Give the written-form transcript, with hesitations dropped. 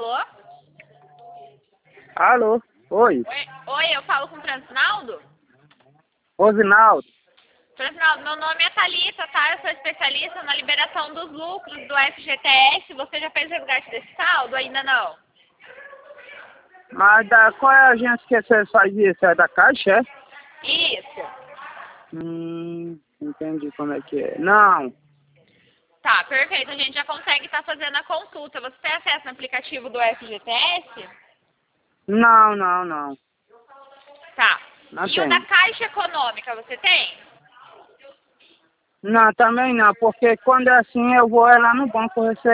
Alô? Alô? Oi? Oi, eu falo com o Francinaldo? Rosinaldo? Francinaldo, meu nome é Thalita, tá? Eu sou especialista na liberação dos lucros do FGTS. Você já fez o resgate desse saldo? Ainda não? Mas qual é a agência que você faz isso? É da Caixa, é? Isso. Entendi como é que é. Não. Tá, perfeito. A gente já consegue estar fazendo a consulta. Você tem acesso no aplicativo do FGTS? Não. Tá. Não E o da tem. Caixa Econômica, você tem? Não, também não, porque quando é assim eu vou lá no banco receber.